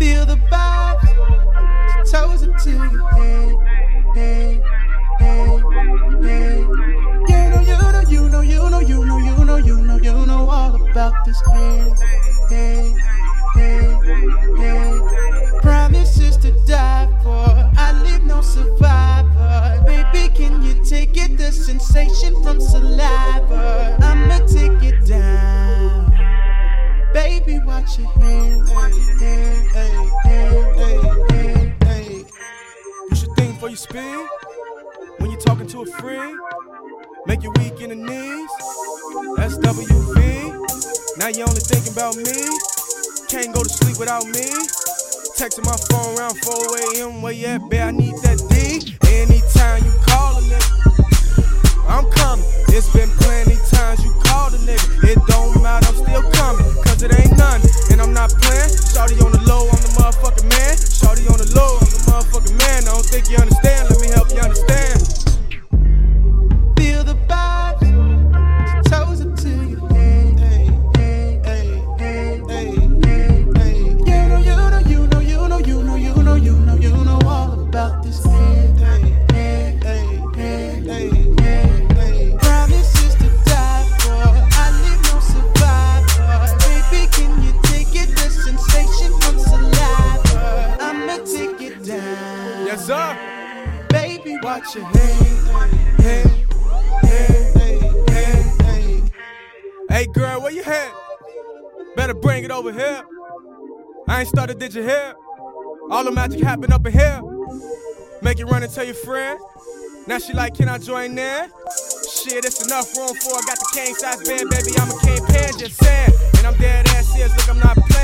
Feel the vibes, toes up to your head, head, head, head. You know all about this head, head, head, head. Promises to die for, I leave no survivor. Baby, can you take it? The sensation from saliva. I'ma take it down. Baby, watch your hand, hey, hey, hey, hey, hey, hey. You should think before you speak. When you're talking to a friend, make you weak in the knees. SWV. Now you only thinking about me. Can't go to sleep without me. Texting my phone around 4 a.m. Where you at, babe? I need that D. Anytime you call a nigga, I'm coming. It's been plenty times you called a nigga. It don't matter, I'm still coming. Cause it ain't none, and I'm not playing. Shorty on the low, I'm the motherfucking man. Shorty on the low, I'm the motherfucking man. I don't think you understand, let me help you understand. Feel the vibes, toes up to your head, hey, hey, hey, hey, hey, hey. You know all about this head, hey, hey, hey, hey, hey, hey, hey. Promises to die for, I leave no survivor. Baby, can you take it? The sensation from saliva. I'ma take it down. Yes, sir. Baby, watch your head, hey. Hey girl, where you at? Better bring it over here. I ain't started, did you hear? All the magic happen up in here. Make you run and tell your friend. Now she like, can I join in? Shit, it's enough room for I got the king size bed, baby, I'm a king pan, just saying. And I'm dead ass serious, look, I'm not